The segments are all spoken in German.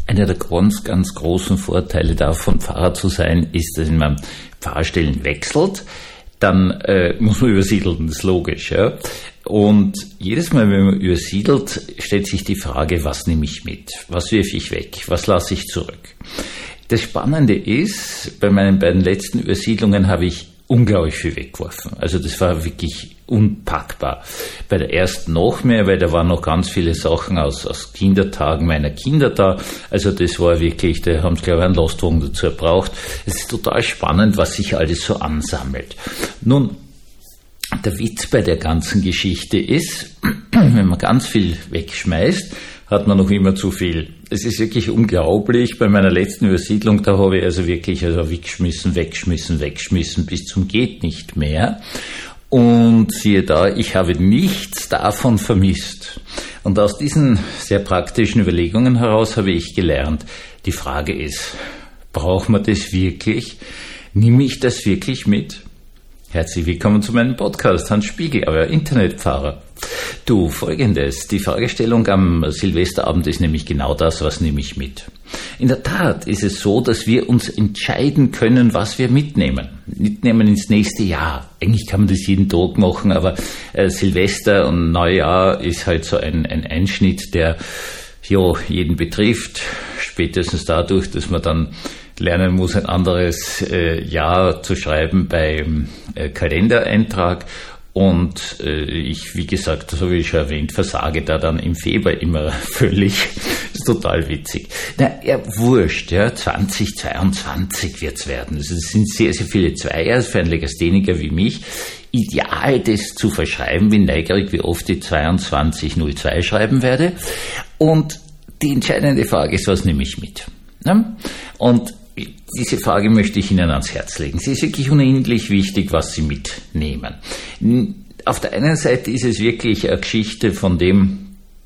Einer der ganz, ganz großen Vorteile davon, Pfarrer zu sein, ist, dass man Pfarrstellen wechselt, dann muss man übersiedeln, das ist logisch. Ja? Und jedes Mal, wenn man übersiedelt, stellt sich die Frage, was nehme ich mit? Was wirfe ich weg? Was lasse ich zurück? Das Spannende ist, bei meinen beiden letzten Übersiedlungen habe ich unglaublich viel weggeworfen. Also das war wirklich unpackbar. Bei der ersten noch mehr, weil da waren noch ganz viele Sachen aus Kindertagen meiner Kinder da. Also das war wirklich, da haben sie, glaube ich, einen Lastwagen dazu gebraucht. Es ist total spannend, was sich alles so ansammelt. Nun, der Witz bei der ganzen Geschichte ist, wenn man ganz viel wegschmeißt, hat man noch immer zu viel. Es ist wirklich unglaublich. Bei meiner letzten Übersiedlung, da habe ich also wirklich weggeschmissen, bis zum geht nicht mehr. Und siehe da, ich habe nichts davon vermisst. Und aus diesen sehr praktischen Überlegungen heraus habe ich gelernt, die Frage ist, braucht man das wirklich? Nehme ich das wirklich mit? Herzlich willkommen zu meinem Podcast, Hans Spiegel, euer Internetpfarrer. Du, Folgendes, die Fragestellung am Silvesterabend ist nämlich genau das, was nehme ich mit. In der Tat ist es so, dass wir uns entscheiden können, was wir mitnehmen. Mitnehmen ins nächste Jahr. Eigentlich kann man das jeden Tag machen, aber Silvester und Neujahr ist halt so ein Einschnitt, der jeden betrifft. Spätestens dadurch, dass man dann lernen muss, ein anderes Jahr zu schreiben beim Kalendereintrag. Und ich, wie gesagt, so wie ich schon erwähnt, versage da dann im Februar immer völlig. Das ist total witzig. Wurscht, 2022 wird's werden. Also es sind sehr, sehr viele Zweier für einen Legastheniker wie mich. Ideal, das zu verschreiben, bin neugierig, wie oft ich 2202 schreiben werde. Und die entscheidende Frage ist, was nehme ich mit? Ja? Und diese Frage möchte ich Ihnen ans Herz legen. Sie ist wirklich unendlich wichtig, was Sie mitnehmen. Auf der einen Seite ist es wirklich eine Geschichte von dem,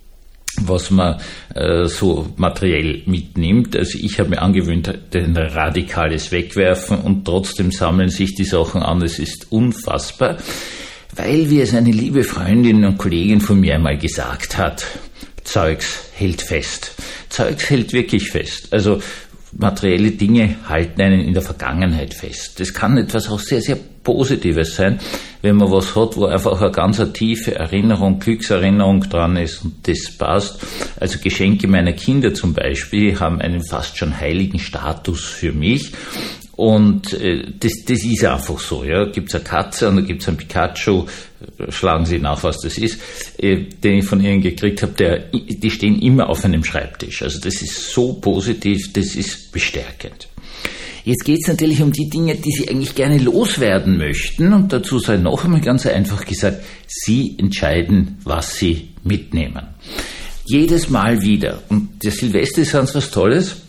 was man so materiell mitnimmt. Also ich habe mir angewöhnt, ein radikales Wegwerfen und trotzdem sammeln sich die Sachen an. Es ist unfassbar, weil, wie es eine liebe Freundin und Kollegin von mir einmal gesagt hat, Zeugs hält fest. Zeugs hält wirklich fest. Also materielle Dinge halten einen in der Vergangenheit fest. Das kann etwas auch sehr, sehr Positives sein, wenn man was hat, wo einfach eine ganz tiefe Erinnerung, Glückserinnerung dran ist und das passt. Also Geschenke meiner Kinder zum Beispiel haben einen fast schon heiligen Status für mich. Und das ist einfach so. Ja. Gibt's eine Katze und da gibt's einen Pikachu, schlagen Sie nach, was das ist, den ich von Ihnen gekriegt habe, die stehen immer auf einem Schreibtisch. Also das ist so positiv, das ist bestärkend. Jetzt geht's natürlich um die Dinge, die Sie eigentlich gerne loswerden möchten. Und dazu sei noch einmal ganz einfach gesagt, Sie entscheiden, was Sie mitnehmen. Jedes Mal wieder. Und der Silvester ist ganz was Tolles,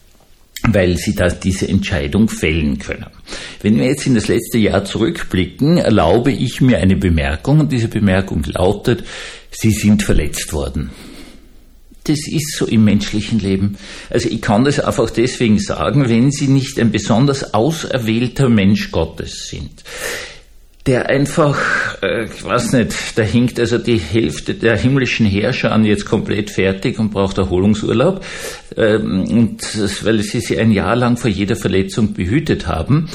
weil Sie da diese Entscheidung fällen können. Wenn wir jetzt in das letzte Jahr zurückblicken, erlaube ich mir eine Bemerkung und diese Bemerkung lautet, Sie sind verletzt worden. Das ist so im menschlichen Leben. Also ich kann das einfach deswegen sagen, wenn Sie nicht ein besonders auserwählter Mensch Gottes sind, der einfach, ich weiß nicht, da hängt also die Hälfte der himmlischen Herrscher an jetzt komplett fertig und braucht Erholungsurlaub, und weil sie sie ein Jahr lang vor jeder Verletzung behütet haben,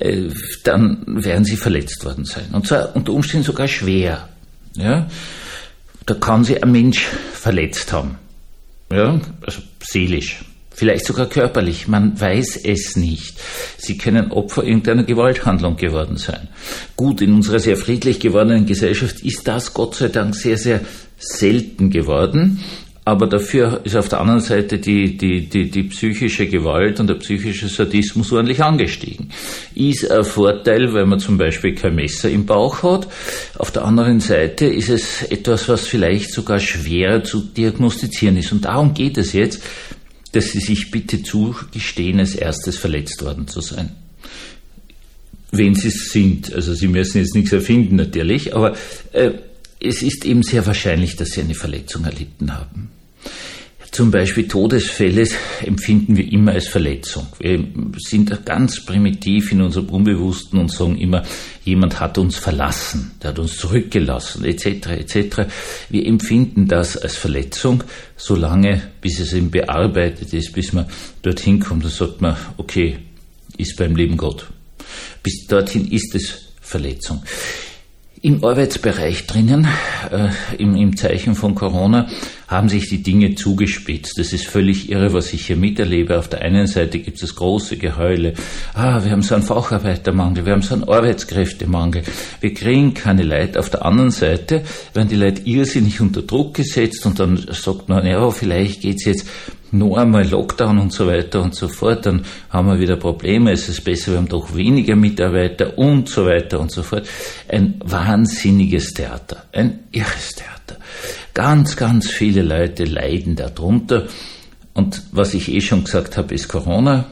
dann werden sie verletzt worden sein. Und zwar unter Umständen sogar schwer. Ja? Da kann sie ein Mensch verletzt haben. Ja? Also seelisch. Vielleicht sogar körperlich, man weiß es nicht. Sie können Opfer irgendeiner Gewalthandlung geworden sein. Gut, in unserer sehr friedlich gewordenen Gesellschaft ist das Gott sei Dank sehr, sehr selten geworden. Aber dafür ist auf der anderen Seite die psychische Gewalt und der psychische Sadismus ordentlich angestiegen. Ist ein Vorteil, weil man zum Beispiel kein Messer im Bauch hat. Auf der anderen Seite ist es etwas, was vielleicht sogar schwerer zu diagnostizieren ist. Und darum geht es jetzt, dass Sie sich bitte zugestehen, als erstes verletzt worden zu sein. Wenn Sie es sind, also Sie müssen jetzt nichts erfinden natürlich, aber es ist eben sehr wahrscheinlich, dass Sie eine Verletzung erlitten haben. Zum Beispiel Todesfälle empfinden wir immer als Verletzung. Wir sind ganz primitiv in unserem Unbewussten und sagen immer, jemand hat uns verlassen, der hat uns zurückgelassen, etc., etc. Wir empfinden das als Verletzung, solange bis es eben bearbeitet ist, bis man dorthin kommt und sagt man, okay, ist beim lieben Gott. Bis dorthin ist es Verletzung. Im Arbeitsbereich drinnen, im Zeichen von Corona, haben sich die Dinge zugespitzt. Das ist völlig irre, was ich hier miterlebe. Auf der einen Seite gibt es große Geheule. Wir haben so einen Facharbeitermangel, wir haben so einen Arbeitskräftemangel. Wir kriegen keine Leute. Auf der anderen Seite werden die Leute irrsinnig unter Druck gesetzt und dann sagt man, ja, vielleicht geht's jetzt noch einmal Lockdown und so weiter und so fort, dann haben wir wieder Probleme, es ist besser, wir haben doch weniger Mitarbeiter und so weiter und so fort. Ein wahnsinniges Theater, ein irres Theater. Ganz, ganz viele Leute leiden darunter und was ich schon gesagt habe, ist Corona.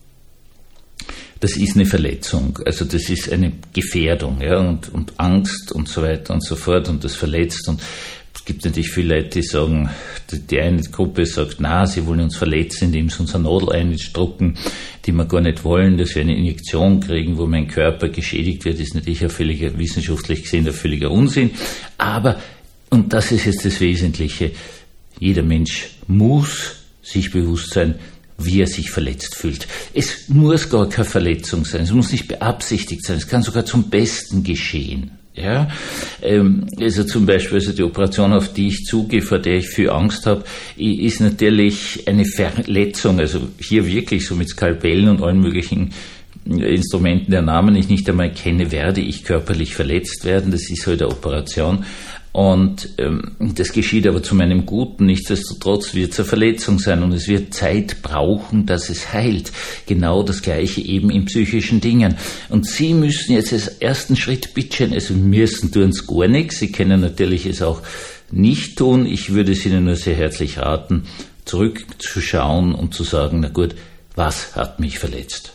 Das ist eine Verletzung, also das ist eine Gefährdung, ja, und Angst und so weiter und so fort und das verletzt und es gibt natürlich viele Leute, die sagen, die eine Gruppe sagt, sie wollen uns verletzen, indem sie uns eine Nadel eindrucken, die wir gar nicht wollen, dass wir eine Injektion kriegen, wo mein Körper geschädigt wird, ist natürlich wissenschaftlich gesehen ein völliger Unsinn. Aber, und das ist jetzt das Wesentliche, jeder Mensch muss sich bewusst sein, wie er sich verletzt fühlt. Es muss gar keine Verletzung sein, es muss nicht beabsichtigt sein, es kann sogar zum Besten geschehen. Ja, also zum Beispiel, die Operation, auf die ich zugehe, vor der ich viel Angst habe, ist natürlich eine Verletzung, also hier wirklich so mit Skalpellen und allen möglichen Instrumenten, der Namen ich nicht einmal kenne, werde ich körperlich verletzt werden, das ist halt eine Operation. Und das geschieht aber zu meinem Guten. Nichtsdestotrotz wird es eine Verletzung sein und es wird Zeit brauchen, dass es heilt. Genau das Gleiche eben in psychischen Dingen. Und Sie müssen jetzt als ersten Schritt bitteschön, also müssen tun es gar nichts. Sie können natürlich es auch nicht tun. Ich würde es Ihnen nur sehr herzlich raten, zurückzuschauen und zu sagen, na gut, was hat mich verletzt?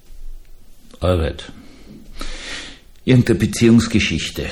Arbeit. Irgendeine Beziehungsgeschichte.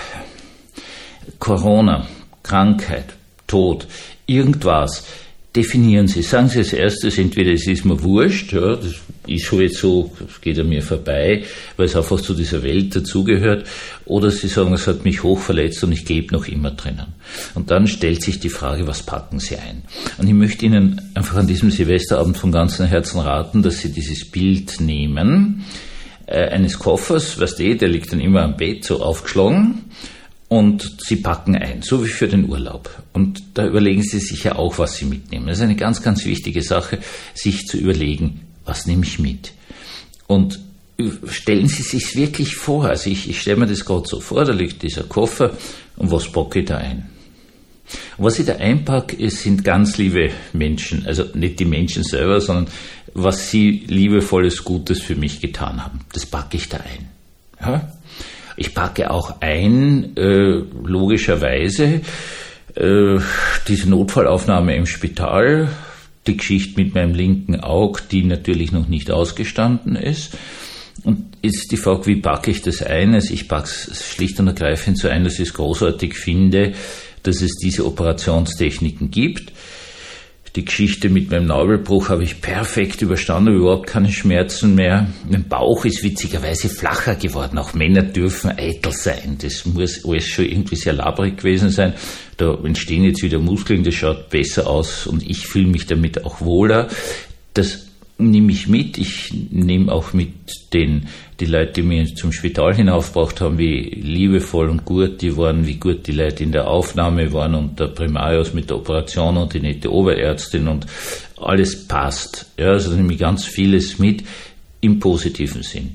Corona, Krankheit, Tod, irgendwas, definieren Sie. Sagen Sie als erstes, entweder es ist mir wurscht, ja, das ist halt so, das geht an mir vorbei, weil es einfach zu dieser Welt dazugehört, oder Sie sagen, es hat mich hochverletzt und ich lebe noch immer drinnen. Und dann stellt sich die Frage, was packen Sie ein? Und ich möchte Ihnen einfach an diesem Silvesterabend von ganzem Herzen raten, dass Sie dieses Bild nehmen, eines Koffers, der liegt dann immer am Bett so aufgeschlagen, und Sie packen ein, so wie für den Urlaub. Und da überlegen Sie sich ja auch, was Sie mitnehmen. Das ist eine ganz, ganz wichtige Sache, sich zu überlegen, was nehme ich mit? Und stellen Sie sich wirklich vor, also ich stelle mir das gerade so vor, da liegt dieser Koffer und was packe ich da ein? Und was ich da einpacke, sind ganz liebe Menschen, also nicht die Menschen selber, sondern was Sie liebevolles, Gutes für mich getan haben. Das packe ich da ein. Ja? Ich packe auch ein, logischerweise, diese Notfallaufnahme im Spital, die Geschichte mit meinem linken Auge, die natürlich noch nicht ausgestanden ist. Und jetzt die Frage, wie packe ich das ein? Also ich packe es schlicht und ergreifend so ein, dass ich es großartig finde, dass es diese Operationstechniken gibt. Die Geschichte mit meinem Nabelbruch habe ich perfekt überstanden, überhaupt keine Schmerzen mehr. Mein Bauch ist witzigerweise flacher geworden. Auch Männer dürfen eitel sein. Das muss alles schon irgendwie sehr labrig gewesen sein. Da entstehen jetzt wieder Muskeln, das schaut besser aus und ich fühle mich damit auch wohler. Das nehme ich mit. Ich nehme auch mit die Leute, die mich zum Spital hinaufgebracht haben, wie liebevoll und gut die waren, wie gut die Leute in der Aufnahme waren und der Primarius mit der Operation und die nette Oberärztin und alles passt. Ja, also nehme ich ganz vieles mit im positiven Sinn.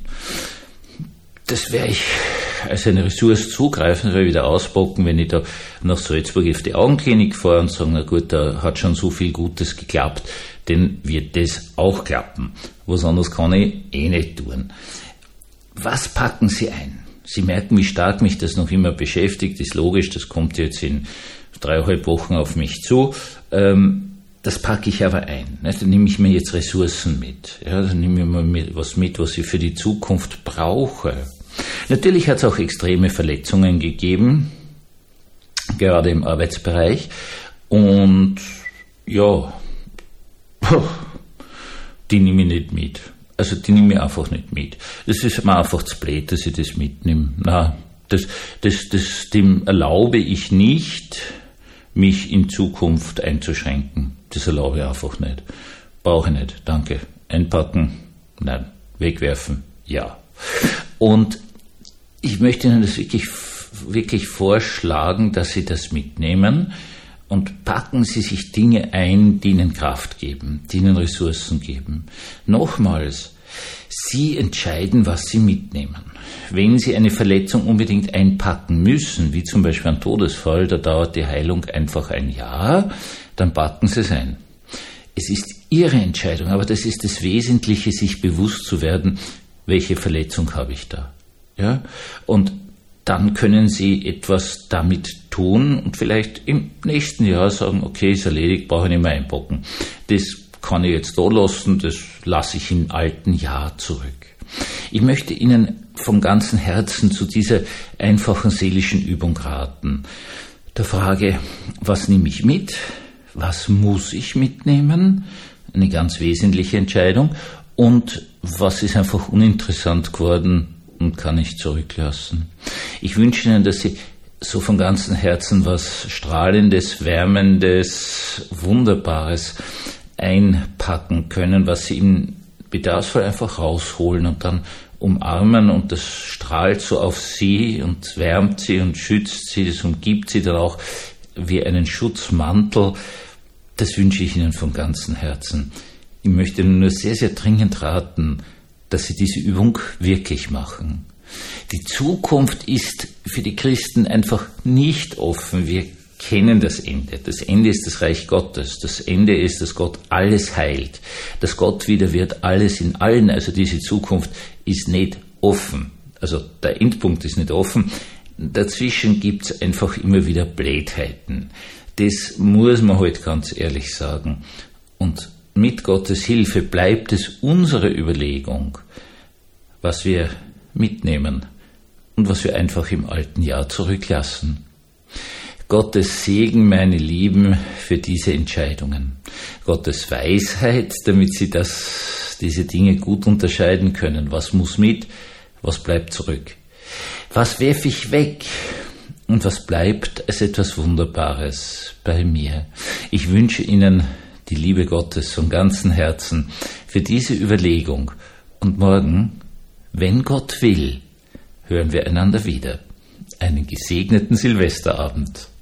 Das werde ich als eine Ressource zugreifen, das werde ich wieder auspacken, wenn ich da nach Salzburg auf die Augenklinik fahre und sage, na gut, da hat schon so viel Gutes geklappt, dann wird das auch klappen. Was anderes kann ich nicht tun. Was packen Sie ein? Sie merken, wie stark mich das noch immer beschäftigt, ist logisch, das kommt jetzt in 3,5 Wochen auf mich zu. Das packe ich aber ein. Da nehme ich mir jetzt Ressourcen mit. Ja, da nehme ich mir was mit, was ich für die Zukunft brauche. Natürlich hat es auch extreme Verletzungen gegeben, gerade im Arbeitsbereich. Und ja, die nehme ich nicht mit. Also die nehme ich einfach nicht mit. Das ist mir einfach zu blöd, dass ich das mitnehme. Na, dem erlaube ich nicht, mich in Zukunft einzuschränken. Das erlaube ich einfach nicht. Brauche ich nicht. Danke. Einpacken? Nein. Wegwerfen? Ja. Und ich möchte Ihnen das wirklich vorschlagen, dass Sie das mitnehmen und packen Sie sich Dinge ein, die Ihnen Kraft geben, die Ihnen Ressourcen geben. Nochmals, Sie entscheiden, was Sie mitnehmen. Wenn Sie eine Verletzung unbedingt einpacken müssen, wie zum Beispiel ein Todesfall, da dauert die Heilung einfach ein Jahr, dann packen Sie es ein. Es ist Ihre Entscheidung, aber das ist das Wesentliche, sich bewusst zu werden, welche Verletzung habe ich da. Ja? Und dann können Sie etwas damit tun und vielleicht im nächsten Jahr sagen, okay, ist erledigt, brauche ich nicht mehr einpacken. Das kann ich jetzt da lassen, das lasse ich im alten Jahr zurück. Ich möchte Ihnen von ganzem Herzen zu dieser einfachen seelischen Übung raten. Der Frage, was nehme ich mit? Was muss ich mitnehmen? Eine ganz wesentliche Entscheidung. Und was ist einfach uninteressant geworden und kann ich zurücklassen? Ich wünsche Ihnen, dass Sie so von ganzem Herzen was Strahlendes, Wärmendes, Wunderbares einpacken können, was Sie im Bedarfsfall einfach rausholen und dann umarmen, und das strahlt so auf Sie und wärmt Sie und schützt Sie, das umgibt Sie dann auch wie einen Schutzmantel. Das wünsche ich Ihnen von ganzem Herzen. Ich möchte Ihnen nur sehr, sehr dringend raten, dass Sie diese Übung wirklich machen. Die Zukunft ist für die Christen einfach nicht offen. Wir kennen das Ende. Das Ende ist das Reich Gottes. Das Ende ist, dass Gott alles heilt. Dass Gott wieder wird, alles in allen. Also diese Zukunft ist nicht offen. Also der Endpunkt ist nicht offen. Dazwischen gibt es einfach immer wieder Blödheiten. Das muss man halt ganz ehrlich sagen. Und mit Gottes Hilfe bleibt es unsere Überlegung, was wir mitnehmen und was wir einfach im alten Jahr zurücklassen. Gottes Segen, meine Lieben, für diese Entscheidungen. Gottes Weisheit, damit Sie diese Dinge gut unterscheiden können. Was muss mit, was bleibt zurück? Was werfe ich weg und was bleibt als etwas Wunderbares bei mir? Ich wünsche Ihnen die Liebe Gottes von ganzem Herzen für diese Überlegung. Und morgen, wenn Gott will, hören wir einander wieder. Einen gesegneten Silvesterabend.